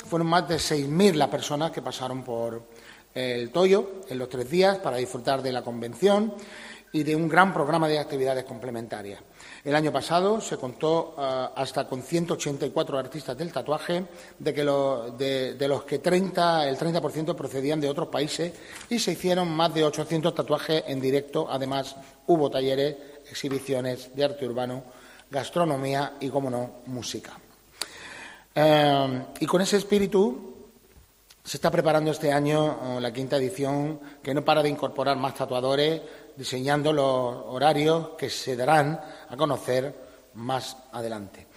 fueron más de 6.000 las personas que pasaron por el Toyo en los 3 días para disfrutar de la convención y de un gran programa de actividades complementarias. El año pasado se contó hasta con 184 artistas del tatuaje, de los que el 30% procedían de otros países, y se hicieron más de 800 tatuajes en directo. Además, hubo talleres, exhibiciones de arte urbano, gastronomía y, como no, música. Y con ese espíritu se está preparando este año la 5ª edición, que no para de incorporar más tatuadores, diseñando los horarios que se darán a conocer más adelante.